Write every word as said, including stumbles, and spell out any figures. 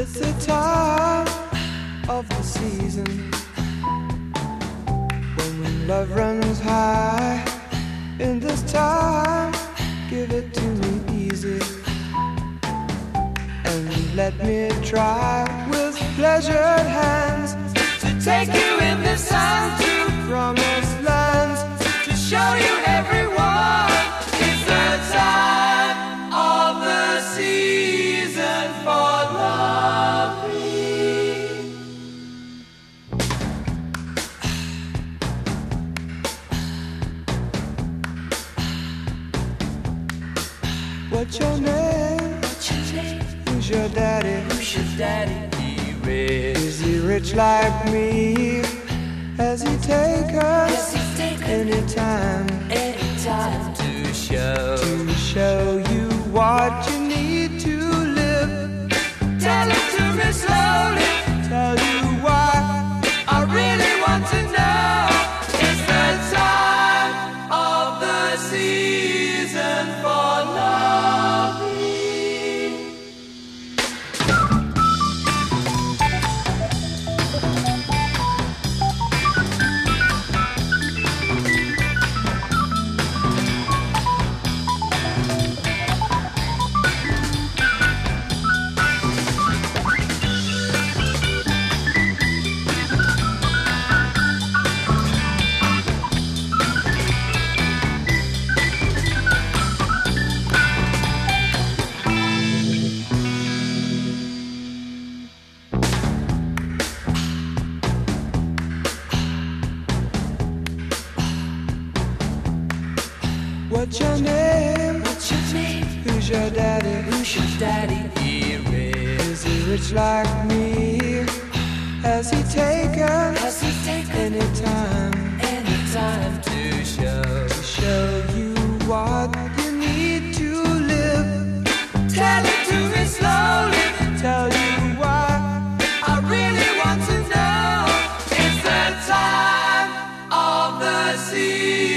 It's the time of the season when love runs high. In this time, give it to me easy and let me try with pleasured hands to take you in the sun to promised lands, to show you everyone. It's the time of the season for loving. What's your name? What's your name? Who's your daddy? Who's your daddy? He rich. Is he rich like me? Has he take us anytime, anytime to show, to show you what you need to live? Tell it to me slowly, tell you why I really want to know. It's the time of the season for loving. What's your name? What's your name? Who's your daddy? Who's your daddy? He rich. Is he rich like me? Has he taken? Has he taken anytime? Anytime to show, to show you what you need to live. Tell it to me slowly, tell you why I really want to know. It's the time of the season.